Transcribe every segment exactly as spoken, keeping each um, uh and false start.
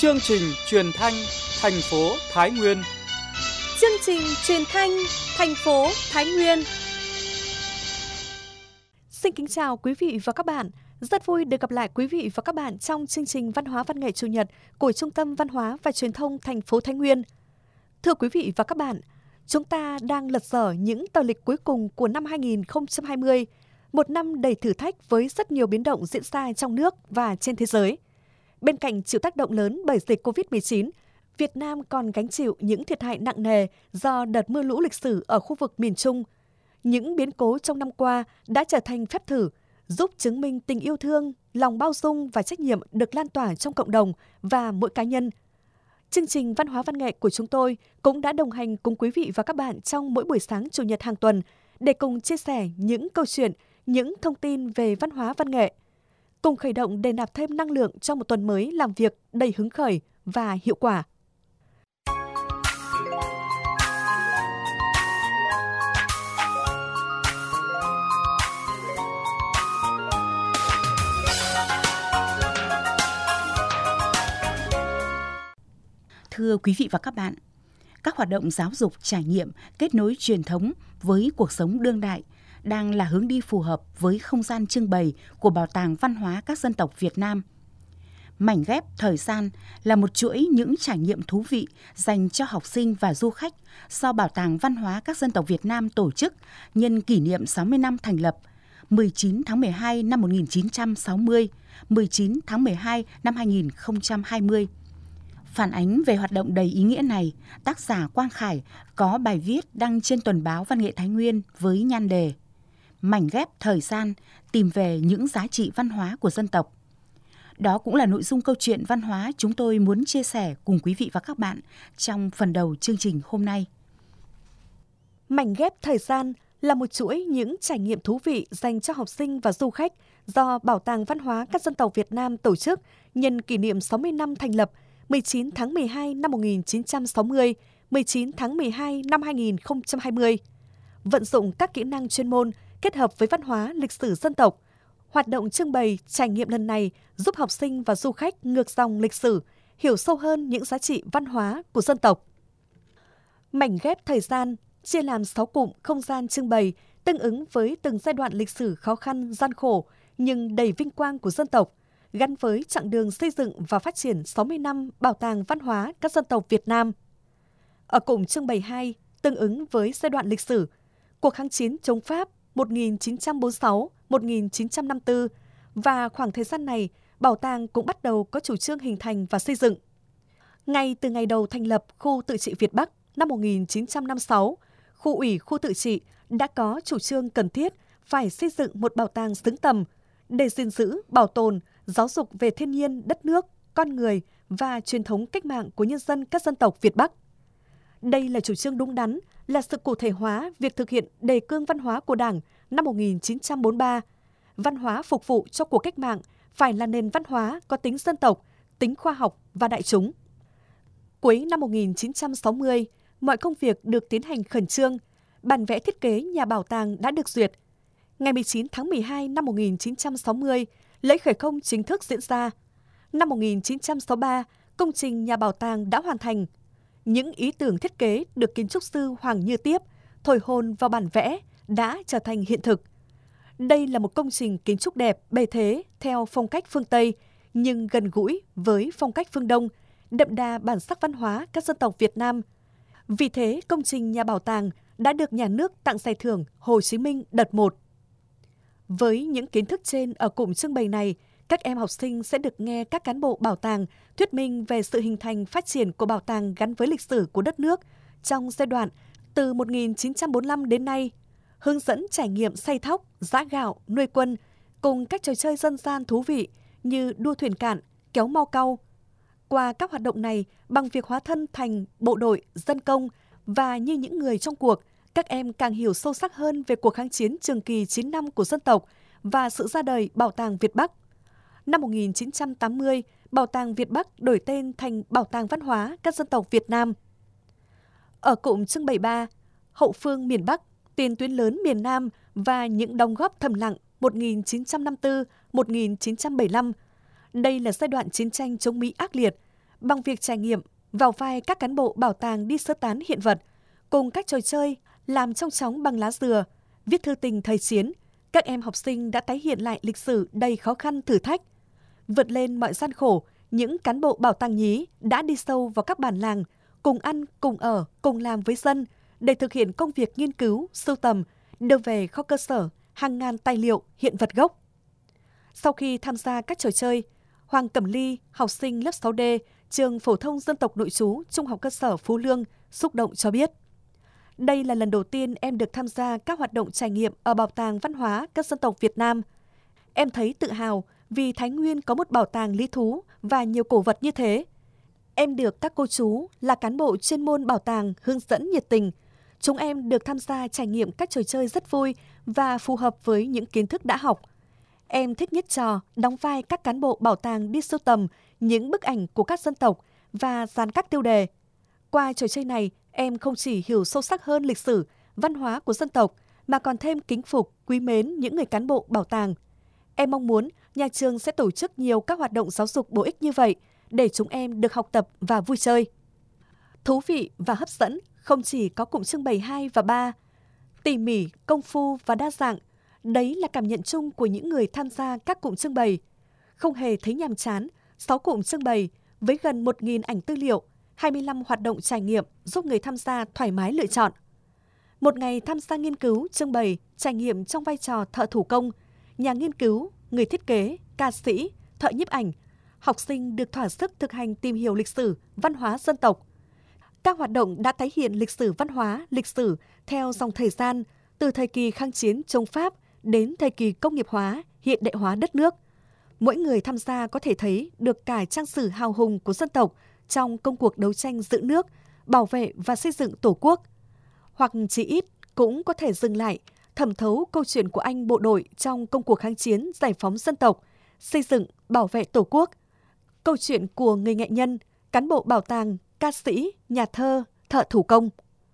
Chương trình truyền thanh thành phố Thái Nguyên. Chương trình truyền thanh thành phố Thái Nguyên. Xin kính chào quý vị và các bạn. Rất vui được gặp lại quý vị và các bạn trong chương trình Văn hóa Văn nghệ Chủ nhật của Trung tâm Văn hóa và Truyền thông thành phố Thái Nguyên. Thưa quý vị và các bạn, chúng ta đang lật dở những tờ lịch cuối cùng của năm hai nghìn không trăm hai mươi, một năm đầy thử thách với rất nhiều biến động diễn ra trong nước và trên thế giới. Bên cạnh chịu tác động lớn bởi dịch covid mười chín, Việt Nam còn gánh chịu những thiệt hại nặng nề do đợt mưa lũ lịch sử ở khu vực miền Trung. Những biến cố trong năm qua đã trở thành phép thử, giúp chứng minh tình yêu thương, lòng bao dung và trách nhiệm được lan tỏa trong cộng đồng và mỗi cá nhân. Chương trình Văn hóa Văn nghệ của chúng tôi cũng đã đồng hành cùng quý vị và các bạn trong mỗi buổi sáng Chủ nhật hàng tuần để cùng chia sẻ những câu chuyện, những thông tin về văn hóa văn nghệ. Cùng khởi động để nạp thêm năng lượng cho một tuần mới làm việc đầy hứng khởi và hiệu quả. Thưa quý vị và các bạn, các hoạt động giáo dục trải nghiệm kết nối truyền thống với cuộc sống đương đại đang là hướng đi phù hợp với không gian trưng bày của Bảo tàng Văn hóa các dân tộc Việt Nam. Mảnh ghép thời gian là một chuỗi những trải nghiệm thú vị dành cho học sinh và du khách do Bảo tàng Văn hóa các dân tộc Việt Nam tổ chức nhân kỷ niệm sáu mươi năm thành lập mười chín tháng mười hai năm một nghìn chín trăm sáu mươi, mười chín tháng mười hai năm hai nghìn không trăm hai mươi. Phản ánh về hoạt động đầy ý nghĩa này, tác giả Quang Khải có bài viết đăng trên tuần báo Văn nghệ Thái Nguyên với nhan đề Mảnh ghép thời gian, tìm về những giá trị văn hóa của dân tộc. Đó cũng là nội dung câu chuyện văn hóa chúng tôi muốn chia sẻ cùng quý vị và các bạn trong phần đầu chương trình hôm nay. Mảnh ghép thời gian là một chuỗi những trải nghiệm thú vị dành cho học sinh và du khách do Bảo tàng Văn hóa các dân tộc Việt Nam tổ chức nhân kỷ niệm sáu mươi năm thành lập mười chín tháng mười hai năm một nghìn chín trăm sáu mươi, mười chín tháng mười hai năm hai nghìn không trăm hai mươi. Vận dụng các kỹ năng chuyên môn kết hợp với văn hóa lịch sử dân tộc, hoạt động trưng bày trải nghiệm lần này giúp học sinh và du khách ngược dòng lịch sử, hiểu sâu hơn những giá trị văn hóa của dân tộc. Mảnh ghép thời gian chia làm sáu cụm không gian trưng bày tương ứng với từng giai đoạn lịch sử khó khăn, gian khổ nhưng đầy vinh quang của dân tộc, gắn với chặng đường xây dựng và phát triển sáu mươi năm Bảo tàng Văn hóa các dân tộc Việt Nam. Ở cụm trưng bày hai, tương ứng với giai đoạn lịch sử, cuộc kháng chiến chống Pháp một nghìn chín trăm bốn mươi sáu đến một nghìn chín trăm năm mươi tư và khoảng thời gian này, bảo tàng cũng bắt đầu có chủ trương hình thành và xây dựng. Ngay từ ngày đầu thành lập khu tự trị Việt Bắc năm một nghìn chín trăm năm mươi sáu, khu ủy khu tự trị đã có chủ trương cần thiết phải xây dựng một bảo tàng xứng tầm để gìn giữ, bảo tồn, giáo dục về thiên nhiên, đất nước, con người và truyền thống cách mạng của nhân dân các dân tộc Việt Bắc. Đây là chủ trương đúng đắn, là sự cụ thể hóa việc thực hiện đề cương văn hóa của Đảng năm một nghìn chín trăm bốn mươi ba. Văn hóa phục vụ cho cuộc cách mạng phải là nền văn hóa có tính dân tộc, tính khoa học và đại chúng. Cuối năm một nghìn chín trăm sáu mươi, mọi công việc được tiến hành khẩn trương, bản vẽ thiết kế nhà bảo tàng đã được duyệt. Ngày mười chín tháng mười hai năm một nghìn chín trăm sáu mươi, lễ khởi công chính thức diễn ra. Năm một nghìn chín trăm sáu mươi ba, công trình nhà bảo tàng đã hoàn thành. Những ý tưởng thiết kế được kiến trúc sư Hoàng Như Tiếp thổi hồn vào bản vẽ đã trở thành hiện thực. Đây là một công trình kiến trúc đẹp, bề thế theo phong cách phương Tây nhưng gần gũi với phong cách phương Đông, đậm đà bản sắc văn hóa các dân tộc Việt Nam. Vì thế, công trình nhà bảo tàng đã được nhà nước tặng giải thưởng Hồ Chí Minh đợt một. Với những kiến thức trên ở cụm trưng bày này, các em học sinh sẽ được nghe các cán bộ bảo tàng thuyết minh về sự hình thành phát triển của bảo tàng gắn với lịch sử của đất nước trong giai đoạn từ một nghìn chín trăm bốn mươi lăm đến nay, hướng dẫn trải nghiệm xay thóc, giã gạo, nuôi quân, cùng các trò chơi dân gian thú vị như đua thuyền cạn, kéo mao cau. Qua các hoạt động này, bằng việc hóa thân thành bộ đội, dân công và như những người trong cuộc, các em càng hiểu sâu sắc hơn về cuộc kháng chiến trường kỳ chín năm của dân tộc và sự ra đời Bảo tàng Việt Bắc. Năm một nghìn chín trăm tám mươi, Bảo tàng Việt Bắc đổi tên thành Bảo tàng Văn hóa các dân tộc Việt Nam. Ở cụm trưng bày ba, hậu phương miền Bắc, tiền tuyến lớn miền Nam và những đóng góp thầm lặng một nghìn chín trăm năm mươi tư đến một nghìn chín trăm bảy mươi lăm. Đây là giai đoạn chiến tranh chống Mỹ ác liệt. bằng việc trải nghiệm vào vai các cán bộ bảo tàng đi sơ tán hiện vật, cùng các trò chơi làm trong chóng bằng lá dừa, viết thư tình thời chiến, các em học sinh đã tái hiện lại lịch sử đầy khó khăn thử thách. Vượt lên mọi gian khổ, những cán bộ bảo tàng nhí đã đi sâu vào các bản làng, cùng ăn, cùng ở, cùng làm với dân để thực hiện công việc nghiên cứu, sưu tầm, đưa về kho cơ sở hàng ngàn tài liệu, hiện vật gốc. Sau khi tham gia các trò chơi, Hoàng Cẩm Ly, học sinh lớp sáu D, trường phổ thông dân tộc nội trú Trung học cơ sở Phú Lương, xúc động cho biết. Đây là lần đầu tiên em được tham gia các hoạt động trải nghiệm ở Bảo tàng Văn hóa các dân tộc Việt Nam. Em thấy tự hào vì Thái Nguyên có một bảo tàng lý thú và nhiều cổ vật như thế. Em được các cô chú là cán bộ chuyên môn bảo tàng hướng dẫn nhiệt tình. Chúng em được tham gia trải nghiệm các trò chơi rất vui và phù hợp với những kiến thức đã học. Em thích nhất trò đóng vai các cán bộ bảo tàng đi sưu tầm những bức ảnh của các dân tộc và dán các tiêu đề. Qua trò chơi này, em không chỉ hiểu sâu sắc hơn lịch sử, văn hóa của dân tộc, mà còn thêm kính phục, quý mến những người cán bộ bảo tàng. Em mong muốn nhà trường sẽ tổ chức nhiều các hoạt động giáo dục bổ ích như vậy để chúng em được học tập và vui chơi. Thú vị và hấp dẫn không chỉ có cụm trưng bày hai và ba, tỉ mỉ, công phu và đa dạng. Đấy là cảm nhận chung của những người tham gia các cụm trưng bày. Không hề thấy nhàm chán, sáu cụm trưng bày với gần một nghìn ảnh tư liệu, hai mươi lăm hoạt động trải nghiệm giúp người tham gia thoải mái lựa chọn. Một ngày tham gia nghiên cứu, trưng bày, trải nghiệm trong vai trò thợ thủ công, nhà nghiên cứu, người thiết kế, ca sĩ, thợ nhiếp ảnh, học sinh được thỏa sức thực hành tìm hiểu lịch sử, văn hóa dân tộc. Các hoạt động đã tái hiện lịch sử văn hóa, lịch sử theo dòng thời gian, từ thời kỳ kháng chiến chống Pháp đến thời kỳ công nghiệp hóa, hiện đại hóa đất nước. Mỗi người tham gia có thể thấy được cả trang sử hào hùng của dân tộc trong công cuộc đấu tranh giữ nước, bảo vệ và xây dựng Tổ quốc. Hoặc chỉ ít cũng có thể dừng lại, thẩm thấu câu chuyện của anh bộ đội trong công cuộc kháng chiến giải phóng dân tộc, xây dựng, bảo vệ Tổ quốc. Câu chuyện của người nghệ nhân, cán bộ bảo tàng, ca sĩ, nhà thơ, thợ thủ công.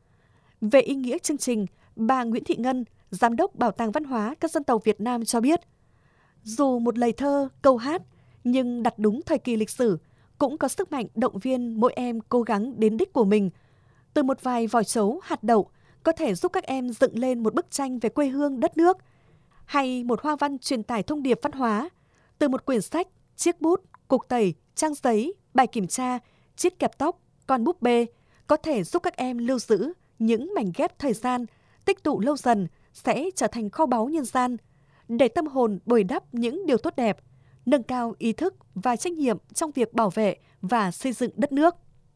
Về ý nghĩa chương trình, bà Nguyễn Thị Ngân, Giám đốc Bảo tàng Văn hóa các dân tộc Việt Nam cho biết, dù một lời thơ, câu hát, nhưng đặt đúng thời kỳ lịch sử, cũng có sức mạnh động viên mỗi em cố gắng đến đích của mình. Từ một vài vỏ trấu, hạt đậu, có thể giúp các em dựng lên một bức tranh về quê hương đất nước, hay một hoa văn truyền tải thông điệp văn hóa. Từ một quyển sách, chiếc bút, cục tẩy, trang giấy, bài kiểm tra, chiếc kẹp tóc, con búp bê, có thể giúp các em lưu giữ những mảnh ghép thời gian, tích tụ lâu dần sẽ trở thành kho báu nhân gian, để tâm hồn bồi đắp những điều tốt đẹp, nâng cao ý thức và trách nhiệm trong việc bảo vệ và xây dựng đất nước.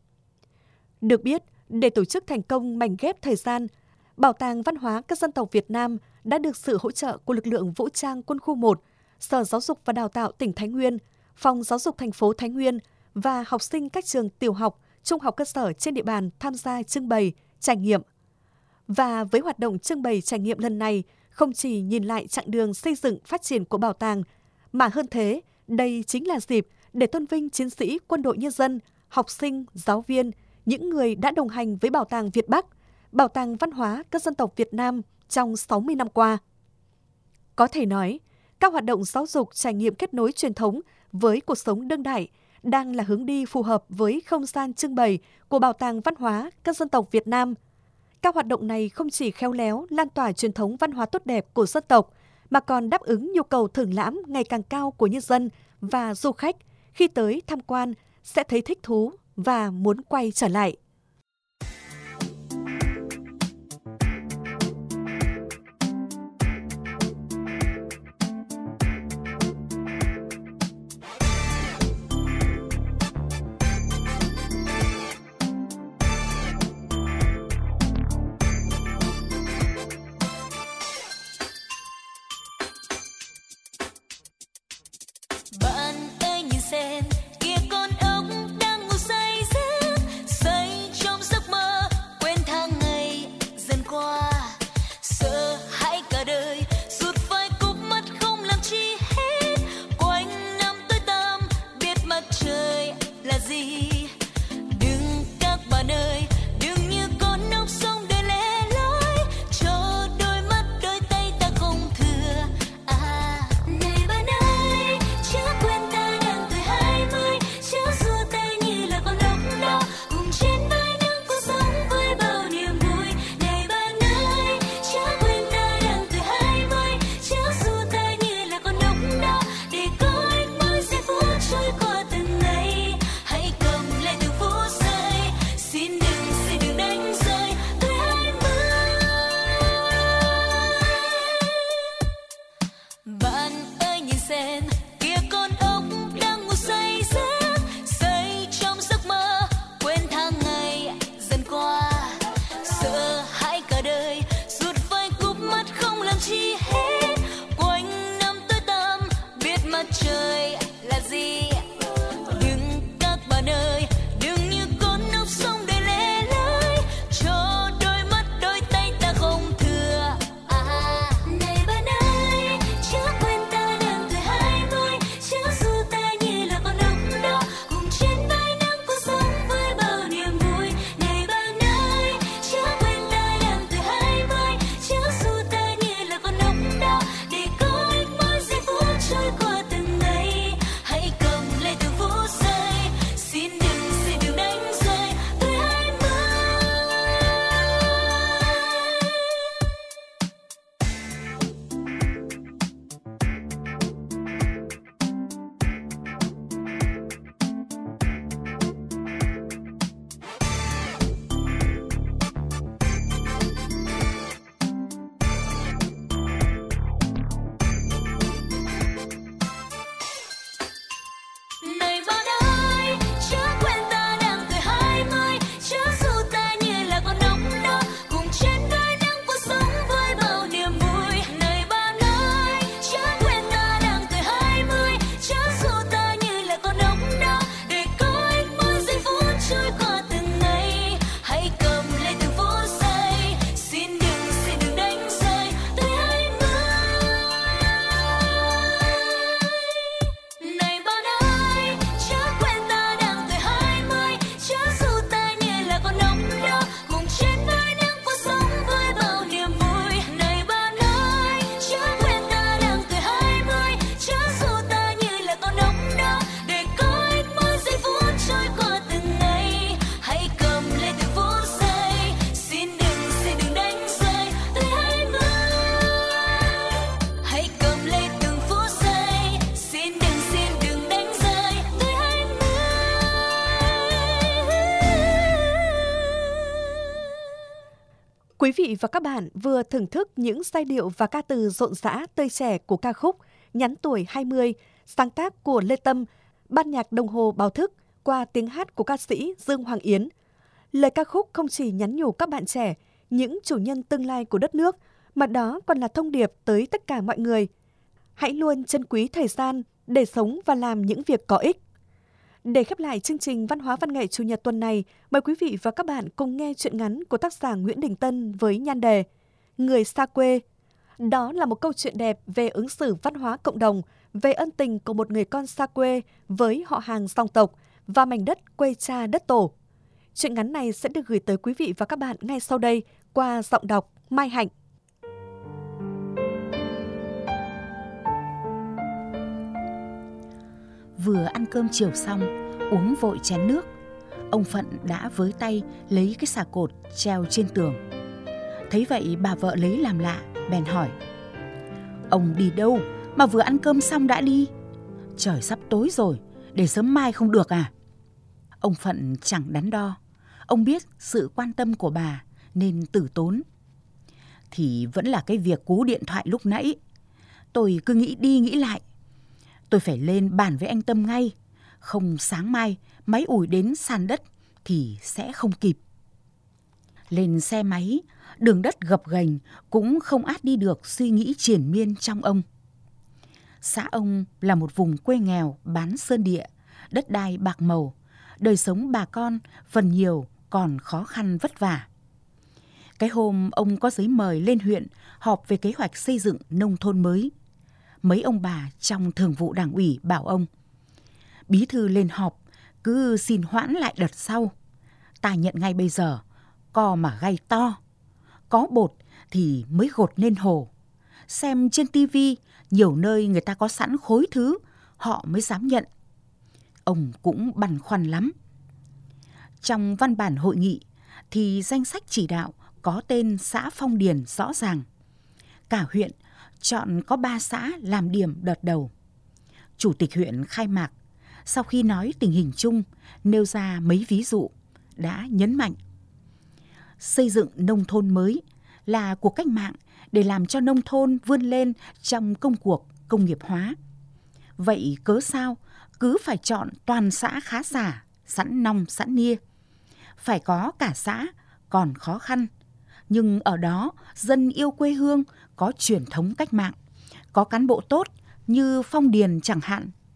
Được biết, để tổ chức thành công mảnh ghép thời gian, Bảo tàng Văn hóa các dân tộc Việt Nam đã được sự hỗ trợ của lực lượng vũ trang quân khu một, Sở Giáo dục và Đào tạo tỉnh Thái Nguyên, Phòng Giáo dục thành phố Thái Nguyên và học sinh các trường tiểu học, trung học cơ sở trên địa bàn tham gia trưng bày, trải nghiệm. Và với hoạt động trưng bày trải nghiệm lần này, không chỉ nhìn lại chặng đường xây dựng phát triển của bảo tàng, mà hơn thế, đây chính là dịp để tôn vinh chiến sĩ quân đội nhân dân, học sinh, giáo viên, những người đã đồng hành với Bảo tàng Việt Bắc, Bảo tàng Văn hóa các dân tộc Việt Nam trong sáu mươi năm qua. Có thể nói, các hoạt động giáo dục trải nghiệm kết nối truyền thống với cuộc sống đương đại đang là hướng đi phù hợp với không gian trưng bày của Bảo tàng Văn hóa các dân tộc Việt Nam. Các hoạt động này không chỉ khéo léo lan tỏa truyền thống văn hóa tốt đẹp của dân tộc, mà còn đáp ứng nhu cầu thưởng lãm ngày càng cao của nhân dân và du khách khi tới tham quan sẽ thấy thích thú và muốn quay trở lại. Bạn ơi nhìn xem, kia con ốc đang ngủ say giấc, say trong giấc mơ, quên tháng ngày dần qua, sợ hãi cả đời, rụt vai cụp mắt không làm chi hết, quanh năm tối tăm, biết mặt trời là gì. Đừng các bạn ơi, đừng như con ốc sống đời lẻ loi, cho đôi mắt đôi tay ta không thừa. À này bạn ơi, chưa quên ta đời là gì. Đừng các bạn ơi, đừng như con ốc sông đầy lẻ loi, cho đôi mắt đôi tay ta không thừa. À, này bạn ơi, chớ quên ta đang tuổi hai mươi, chớ dù ta như là con ốc đó, cùng trên vai nắng cuộc sống với bao niềm vui. Này bạn ơi, chớ quên ta đang tuổi hai mươi, chớ dù ta như là con ốc đó, để có ích mỗi giây phút trôi qua từng ngày. Hãy cầm lấy từng phút giây, xin đừng xin đừng đánh rơi tuổi hai mươi. Này bạn ơi, chớ quên ta đang tuổi hai mươi, chớ dù ta như là con ốc đó, cùng trên vai nắng cuộc sống với bao niềm vui. Này bạn ơi, chớ quên ta đang tuổi hai mươi, chớ dù ta như là con ốc đó, để có ích mỗi giây phút trôi qua từng ngày. Hãy cầm lấy từng phút giây, xin đừng xin đừng đánh rơi tuổi hai mươi. Này bạn ơi, chớ quên ta đang tuổi hai mươi, chớ dù ta như là con ốc đó, cùng trên vai nắng cuộc sống với bao niềm vui. Này bạn ơi, chớ quên ta đang tuổi hai mươi, chớ dù ta như là con ốc đó, để có ích mỗi giây phút trôi qua từng ngày. Hãy cầm lấy từng phút giây, xin đừng xin đừng đánh rơi tuổi hai mươi. Hãy cầm lấy từng phút giây, xin đừng xin đừng đánh rơi tuổi hai mươi. Quý vị và các bạn vừa thưởng thức những giai điệu và ca từ rộn rã tươi trẻ của ca khúc Nhắn tuổi hai mươi, sáng tác của Lê Tâm, ban nhạc đồng hồ báo thức qua tiếng hát của ca sĩ Dương Hoàng Yến. Lời ca khúc không chỉ nhắn nhủ các bạn trẻ, những chủ nhân tương lai của đất nước, mà đó còn là thông điệp tới tất cả mọi người. Hãy luôn trân quý thời gian để sống và làm những việc có ích. Để khép lại chương trình Văn hóa Văn nghệ Chủ nhật tuần này, mời quý vị và các bạn cùng nghe truyện ngắn của tác giả Nguyễn Đình Tân với nhan đề Người xa quê. Đó là một câu chuyện đẹp về ứng xử văn hóa cộng đồng, về ân tình của một người con xa quê với họ hàng dòng tộc và mảnh đất quê cha đất tổ. Truyện ngắn này sẽ được gửi tới quý vị và các bạn ngay sau đây qua giọng đọc Mai Hạnh. Vừa ăn cơm chiều xong, uống vội chén nước, ông Phận đã với tay lấy cái xà cột treo trên tường. Thấy vậy bà vợ lấy làm lạ, bèn hỏi: Ông đi đâu mà vừa ăn cơm xong đã đi? Trời sắp tối rồi, để sớm mai không được à? Ông Phận chẳng đắn đo, ông biết sự quan tâm của bà nên tử tốn. Thì vẫn là cái việc cú điện thoại lúc nãy. Tôi cứ nghĩ đi nghĩ lại. Tôi phải lên bàn với anh Tâm ngay, không sáng mai máy ủi đến sàn đất thì sẽ không kịp. Lên xe máy, đường đất gập ghềnh cũng không át đi được suy nghĩ triền miên trong ông. Xã ông là một vùng quê nghèo bán sơn địa, đất đai bạc màu, đời sống bà con phần nhiều còn khó khăn vất vả. Cái hôm ông có giấy mời lên huyện họp về kế hoạch xây dựng nông thôn mới. Mấy ông bà trong thường vụ đảng ủy bảo ông: Bí thư lên họp, cứ xin hoãn lại đợt sau. Ta nhận ngay bây giờ, co mà gay to. Có bột thì mới gột nên hồ. Xem trên tivi, nhiều nơi người ta có sẵn khối thứ, họ mới dám nhận. Ông cũng băn khoăn lắm. Trong văn bản hội nghị thì danh sách chỉ đạo có tên xã Phong Điền rõ ràng. Cả huyện chọn có ba xã làm điểm đợt đầu. Chủ tịch huyện khai mạc, sau khi nói tình hình chung, nêu ra mấy ví dụ, đã nhấn mạnh: xây dựng nông thôn mới là cuộc cách mạng để làm cho nông thôn vươn lên trong công cuộc công nghiệp hóa. Vậy cớ sao cứ phải chọn toàn xã khá giả, sẵn nong sẵn nia? Phải có cả xã còn khó khăn, nhưng ở đó dân yêu quê hương, có truyền thống cách mạng, có cán bộ tốt như Phong Điền chẳng hạn,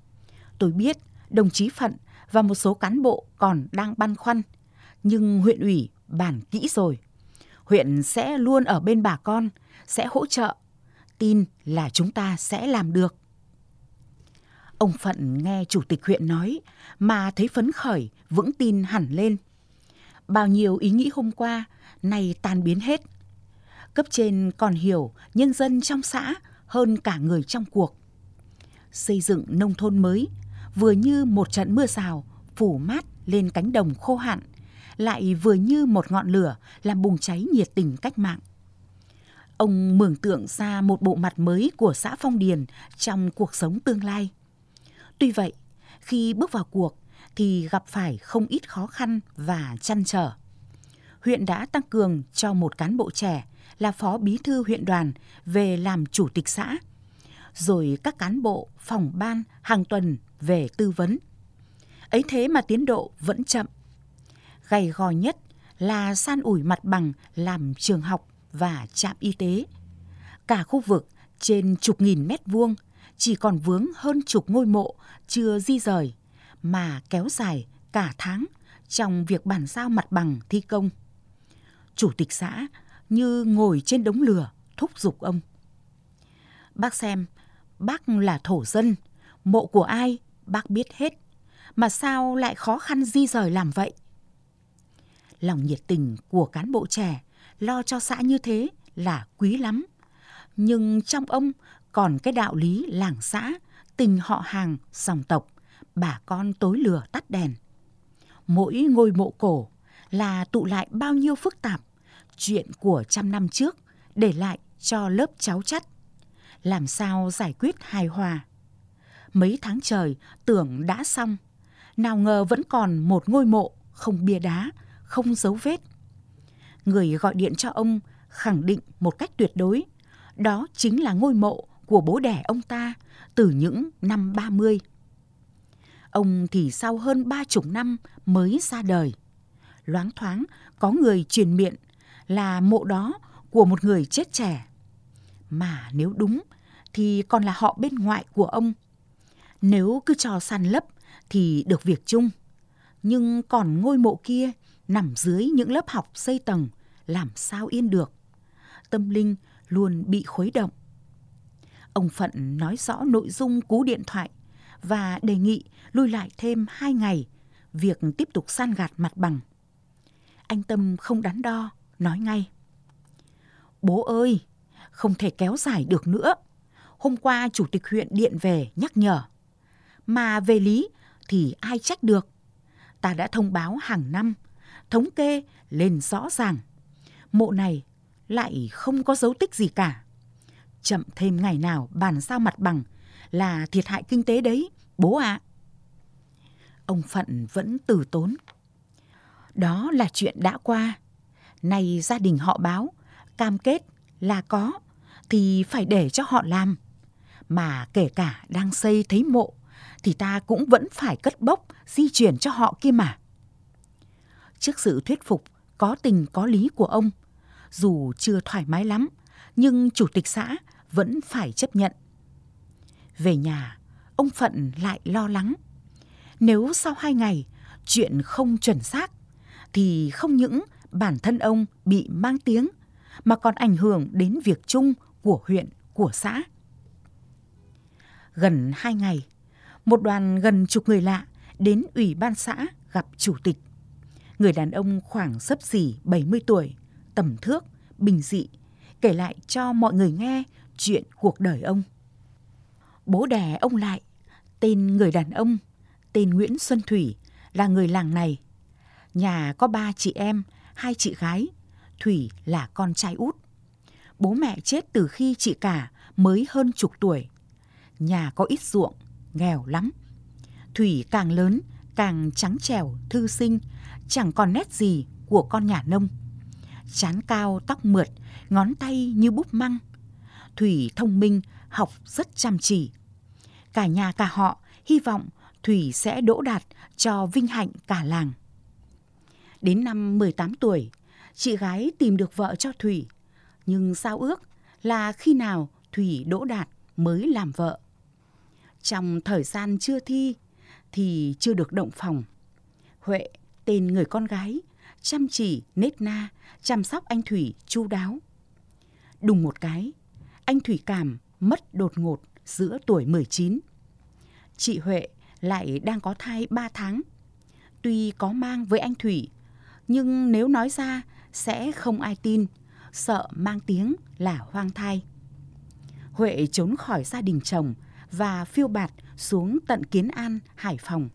Tôi biết đồng chí Phận và một số cán bộ còn đang băn khoăn, nhưng huyện ủy bàn kỹ rồi. Huyện sẽ luôn ở bên bà con, sẽ hỗ trợ. Tin là chúng ta sẽ làm được. Ông Phận nghe chủ tịch huyện nói mà thấy phấn khởi, vững tin hẳn lên. Bao nhiêu ý nghĩ hôm qua nay tan biến hết. Cấp trên còn hiểu nhân dân trong xã hơn cả người trong cuộc. Xây dựng nông thôn mới vừa như một trận mưa rào phủ mát lên cánh đồng khô hạn, lại vừa như một ngọn lửa làm bùng cháy nhiệt tình cách mạng. Ông mường tượng ra một bộ mặt mới của xã Phong Điền trong cuộc sống tương lai. Tuy vậy, khi bước vào cuộc thì gặp phải không ít khó khăn và trăn trở. Huyện đã tăng cường cho một cán bộ trẻ là phó bí thư huyện đoàn về làm chủ tịch xã, rồi các cán bộ phòng ban hàng tuần về tư vấn. Ấy thế mà tiến độ vẫn chậm. Gay gò nhất là san ủi mặt bằng làm trường học và trạm y tế. Cả khu vực trên chục nghìn mét vuông chỉ còn vướng hơn chục ngôi mộ chưa di rời mà kéo dài cả tháng trong việc bàn giao mặt bằng thi công. Chủ tịch xã như ngồi trên đống lửa thúc giục ông. Bác xem, bác là thổ dân, mộ của ai bác biết hết, mà sao lại khó khăn di rời làm vậy? Lòng nhiệt tình của cán bộ trẻ lo cho xã như thế là quý lắm. Nhưng trong ông còn cái đạo lý làng xã, tình họ hàng, dòng tộc, bà con tối lửa tắt đèn. Mỗi ngôi mộ cổ là tụ lại bao nhiêu phức tạp, chuyện của trăm năm trước để lại cho lớp cháu chắt. Làm sao giải quyết hài hòa? Mấy tháng trời tưởng đã xong, nào ngờ vẫn còn một ngôi mộ không bia đá, không dấu vết. Người gọi điện cho ông khẳng định một cách tuyệt đối, đó chính là ngôi mộ của bố đẻ ông ta từ những năm ba mươi. Ông thì sau hơn ba chục năm mới ra đời. Loáng thoáng có người truyền miệng là mộ đó của một người chết trẻ. Mà nếu đúng thì còn là họ bên ngoại của ông. Nếu cứ cho san lấp thì được việc chung. Nhưng còn ngôi mộ kia nằm dưới những lớp học xây tầng, làm sao yên được? Tâm linh luôn bị khuấy động. Ông Phận nói rõ nội dung cú điện thoại và đề nghị lui lại thêm hai ngày việc tiếp tục san gạt mặt bằng. Anh Tâm không đắn đo, nói ngay. Bố ơi, không thể kéo dài được nữa. Hôm qua chủ tịch huyện điện về nhắc nhở. Mà về lý thì ai trách được. Ta đã thông báo hàng năm, thống kê lên rõ ràng. Mộ này lại không có dấu tích gì cả. Chậm thêm ngày nào bàn giao mặt bằng là thiệt hại kinh tế đấy, bố ạ. À. Ông Phận vẫn từ tốn. Đó là chuyện đã qua. Nay gia đình họ báo, cam kết là có, thì phải để cho họ làm. Mà kể cả đang xây thấy mộ, thì ta cũng vẫn phải cất bốc, di chuyển cho họ kia mà. Trước sự thuyết phục, có tình có lý của ông, dù chưa thoải mái lắm, nhưng chủ tịch xã vẫn phải chấp nhận. Về nhà, ông Phận lại lo lắng. Nếu sau hai ngày chuyện không chuẩn xác, thì không những bản thân ông bị mang tiếng, mà còn ảnh hưởng đến việc chung của huyện, của xã. Gần hai ngày, một đoàn gần chục người lạ đến ủy ban xã gặp chủ tịch. Người đàn ông khoảng xấp xỉ bảy mươi tuổi, tầm thước, bình dị, kể lại cho mọi người nghe chuyện cuộc đời ông. Bố đẻ ông Lại, tên người đàn ông, tên Nguyễn Xuân Thủy, là người làng này. Nhà có ba chị em, hai chị gái, Thủy là con trai út. Bố mẹ chết từ khi chị cả mới hơn chục tuổi. Nhà có ít ruộng, nghèo lắm. Thủy càng lớn, càng trắng trẻo, thư sinh, chẳng còn nét gì của con nhà nông. Trán cao, tóc mượt, ngón tay như búp măng. Thủy thông minh, học rất chăm chỉ. Cả nhà cả họ hy vọng Thủy sẽ đỗ đạt cho vinh hạnh cả làng. Đến năm mười tám tuổi, chị gái tìm được vợ cho Thủy, nhưng giao ước là khi nào Thủy đỗ đạt mới làm vợ. Trong thời gian chưa thi, thì chưa được động phòng. Huệ, tên người con gái, chăm chỉ, nết na, chăm sóc anh Thủy chu đáo. Đùng một cái, anh Thủy Cảm mất đột ngột giữa tuổi mười chín. Chị Huệ lại đang có thai ba tháng. Tuy có mang với anh Thủy, nhưng nếu nói ra sẽ không ai tin, sợ mang tiếng là hoang thai. Huệ trốn khỏi gia đình chồng và phiêu bạt xuống tận Kiến An, Hải Phòng.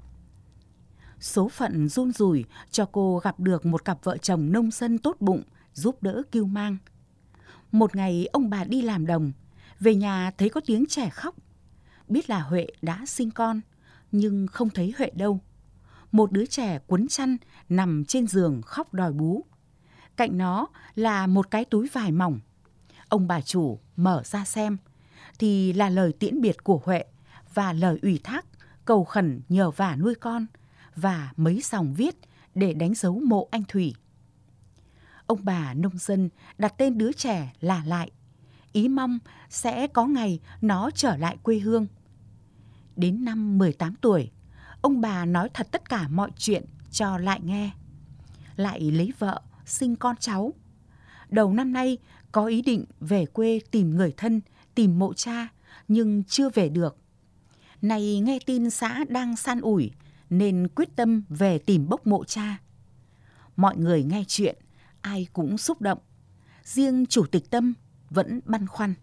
Số phận run rủi cho cô gặp được một cặp vợ chồng nông dân tốt bụng giúp đỡ cưu mang. Một ngày ông bà đi làm đồng, về nhà thấy có tiếng trẻ khóc. Biết là Huệ đã sinh con, nhưng không thấy Huệ đâu. Một đứa trẻ quấn chăn nằm trên giường khóc đòi bú. Cạnh nó là một cái túi vải mỏng. Ông bà chủ mở ra xem, thì là lời tiễn biệt của Huệ và lời ủy thác cầu khẩn nhờ vả nuôi con và mấy dòng viết để đánh dấu mộ anh Thủy. Ông bà nông dân đặt tên đứa trẻ là Lại, ý mong sẽ có ngày nó trở lại quê hương. Đến năm mười tám tuổi, ông bà nói thật tất cả mọi chuyện cho Lại nghe. Lại lấy vợ, sinh con cháu. Đầu năm nay có ý định về quê tìm người thân, tìm mộ cha, nhưng chưa về được. Này nghe tin xã đang san ủi, nên quyết tâm về tìm bốc mộ cha. Mọi người nghe chuyện, ai cũng xúc động. Riêng Chủ tịch Tâm vẫn băn khoăn.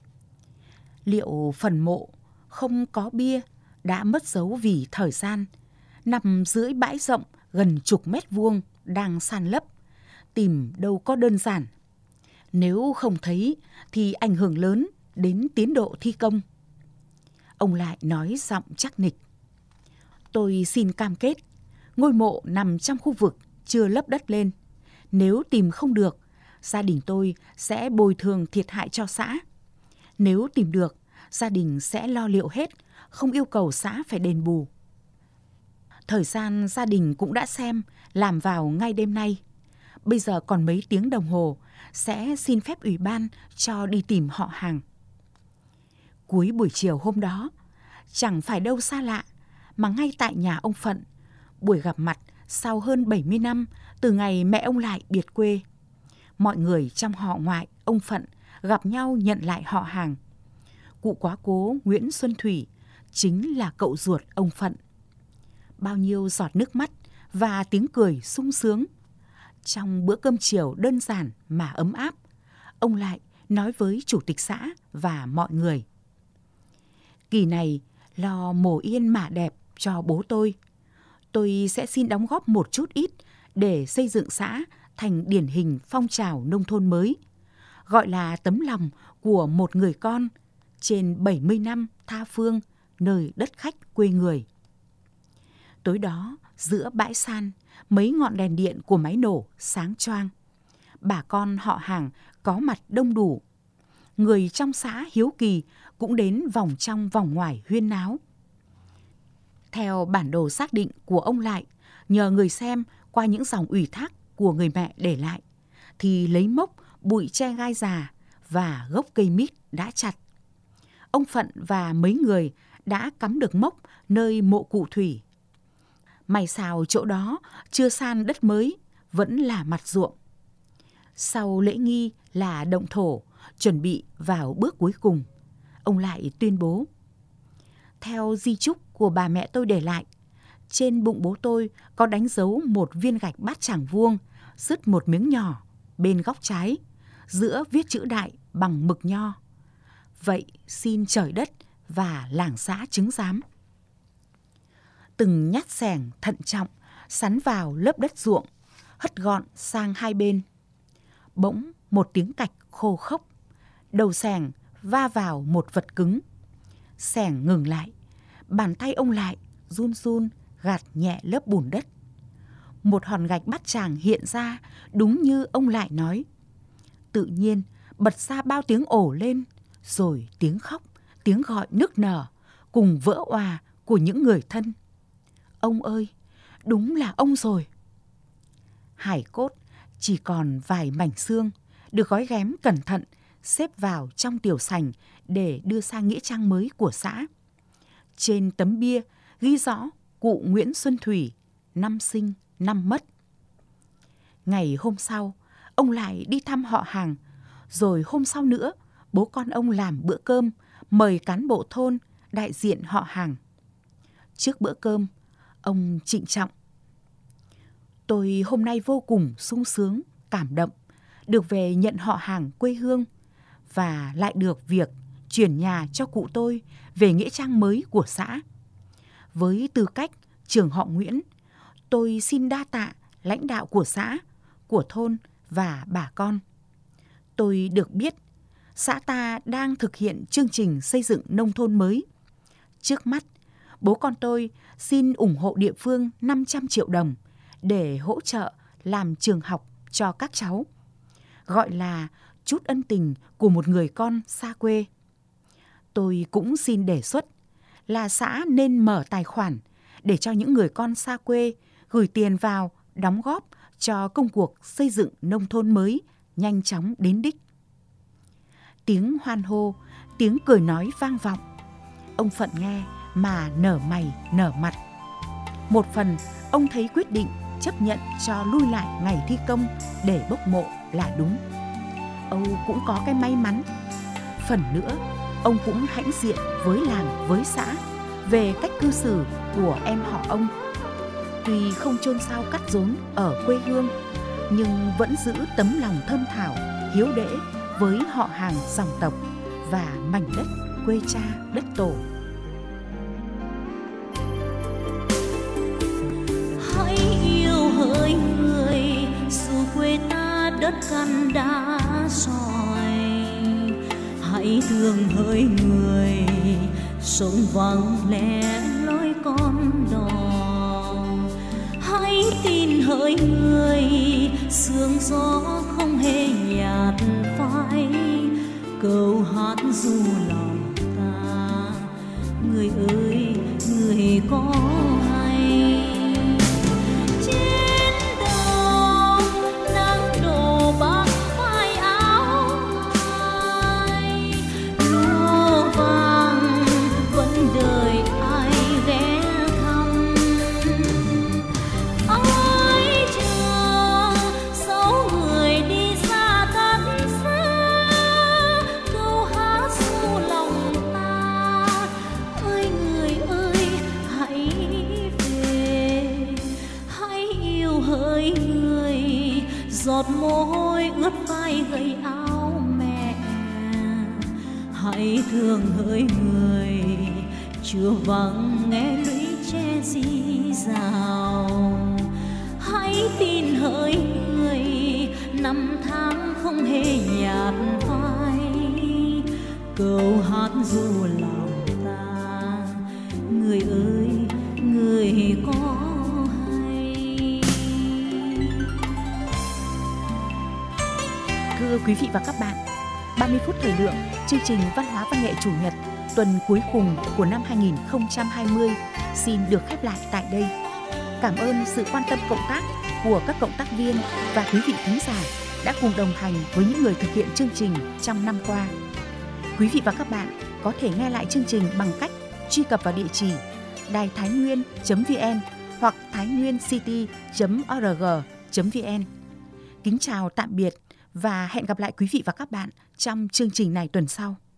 Liệu phần mộ không có bia đã mất dấu vì thời gian, nằm dưới bãi rộng gần chục mét vuông đang san lấp, tìm đâu có đơn giản. Nếu không thấy thì ảnh hưởng lớn đến tiến độ thi công. Ông Lại nói giọng chắc nịch. Tôi xin cam kết, ngôi mộ nằm trong khu vực chưa lấp đất lên. Nếu tìm không được, gia đình tôi sẽ bồi thường thiệt hại cho xã. Nếu tìm được, gia đình sẽ lo liệu hết, không yêu cầu xã phải đền bù. Thời gian gia đình cũng đã xem, làm vào ngay đêm nay. Bây giờ còn mấy tiếng đồng hồ, sẽ xin phép ủy ban cho đi tìm họ hàng. Cuối buổi chiều hôm đó, chẳng phải đâu xa lạ, mà ngay tại nhà ông Phận, buổi gặp mặt sau hơn bảy mươi năm từ ngày mẹ ông Lại biệt quê. Mọi người trong họ ngoại ông Phận gặp nhau nhận lại họ hàng. Cụ quá cố Nguyễn Xuân Thủy chính là cậu ruột ông Phận. Bao nhiêu giọt nước mắt và tiếng cười sung sướng. Trong bữa cơm chiều đơn giản mà ấm áp, ông Lại nói với chủ tịch xã và mọi người. Kỳ này lo mồ yên mả đẹp cho bố tôi. Tôi sẽ xin đóng góp một chút ít để xây dựng xã thành điển hình phong trào nông thôn mới, gọi là tấm lòng của một người con trên bảy mươi năm tha phương nơi đất khách quê người. Tối đó, giữa bãi san, mấy ngọn đèn điện của máy nổ sáng choang. Bà con họ hàng có mặt đông đủ. Người trong xã hiếu kỳ cũng đến vòng trong vòng ngoài huyên náo. Theo bản đồ xác định của ông Lại, nhờ người xem qua những dòng ủy thác của người mẹ để lại, thì lấy mốc, bụi tre gai già và gốc cây mít đã chặt. Ông Phận và mấy người đã cắm được mốc nơi mộ cụ Thủy. May sao chỗ đó chưa san đất mới, vẫn là mặt ruộng. Sau lễ nghi là động thổ, chuẩn bị vào bước cuối cùng. Ông Lại tuyên bố. Theo di chúc của bà mẹ tôi để lại, trên bụng bố tôi có đánh dấu một viên gạch bát tràng vuông, sứt một miếng nhỏ bên góc trái, giữa viết chữ đại bằng mực nho. Vậy xin trời đất và làng xã chứng giám. Từng nhát xẻng thận trọng sắn vào lớp đất ruộng, hất gọn sang hai bên. Bỗng một tiếng cạch khô khốc, đầu xẻng va vào một vật cứng. Xẻng ngừng lại, bàn tay ông Lại run run gạt nhẹ lớp bùn đất. Một hòn gạch bát tràng hiện ra đúng như ông Lại nói. Tự nhiên bật ra bao tiếng ồ lên, rồi tiếng khóc, tiếng gọi nức nở cùng vỡ òa của những người thân. Ông ơi, đúng là ông rồi. Hải cốt chỉ còn vài mảnh xương, được gói ghém cẩn thận, xếp vào trong tiểu sành để đưa sang nghĩa trang mới của xã. Trên tấm bia ghi rõ cụ Nguyễn Xuân Thủy, năm sinh, năm mất. Ngày hôm sau, ông lại đi thăm họ hàng, rồi hôm sau nữa, bố con ông làm bữa cơm, mời cán bộ thôn, đại diện họ hàng. Trước bữa cơm, ông trịnh trọng: "Tôi hôm nay vô cùng sung sướng, cảm động, được về nhận họ hàng quê hương và lại được việc chuyển nhà cho cụ tôi về nghĩa trang mới của xã. Với tư cách trưởng họ Nguyễn, tôi xin đa tạ lãnh đạo của xã, của thôn và bà con. Tôi được biết xã ta đang thực hiện chương trình xây dựng nông thôn mới. Trước mắt, bố con tôi xin ủng hộ địa phương năm trăm triệu đồng để hỗ trợ làm trường học cho các cháu, gọi là chút ân tình của một người con xa quê. Tôi cũng xin đề xuất là xã nên mở tài khoản để cho những người con xa quê gửi tiền vào đóng góp cho công cuộc xây dựng nông thôn mới nhanh chóng đến đích." Tiếng hoan hô, tiếng cười nói vang vọng. Ông Phận nghe mà nở mày nở mặt. Một phần, ông thấy quyết định chấp nhận cho lui lại ngày thi công để bốc mộ là đúng. Âu cũng có cái may mắn. Phần nữa, ông cũng hãnh diện với làng với xã về cách cư xử của em họ ông. Tuy không chôn sao cắt rốn ở quê hương, nhưng vẫn giữ tấm lòng thơm thảo, hiếu đễ với họ hàng dòng tộc và mảnh đất quê cha đất tổ. Hãy yêu hỡi người, dù quê ta đất cằn đá sỏi. Hãy thương hỡi người, sống vắng lẽ lối con đò. Hãy tin hỡi người, sương gió không hề nhạt phai. Câu hát ru lòng ta, người ơi người có hay. Trên đồng nắng đổ bạc vai áo ai, lúa vàng vẫn đợi ai ghé thăm. Ai chờ dấu người đi xa thật xa, câu hát ru lòng ta. Ơi người ơi hãy về, hãy yêu hỡi người, giọt mồ hôi ướt vai gầy áo mẹ. Hãy thương hỡi người, chưa vắng nghe lũy tre rì rào. Hãy tin hỡi người, năm tháng không hề nhạt phai. Câu hát ru lòng ta, người ơi người có hay. Thưa quý vị và các bạn, ba mươi phút thời lượng chương trình Văn hóa văn nghệ chủ nhật tuần cuối cùng của năm hai nghìn không trăm hai mươi xin được khép lại tại đây. Cảm ơn sự quan tâm cộng tác của các cộng tác viên và quý vị thính giả đã cùng đồng hành với những người thực hiện chương trình trong năm qua. Quý vị và các bạn có thể nghe lại chương trình bằng cách truy cập vào địa chỉ đài thái nguyên chấm vn hoặc thái nguyên city chấm org chấm vn. Kính chào tạm biệt và hẹn gặp lại quý vị và các bạn trong chương trình này tuần sau.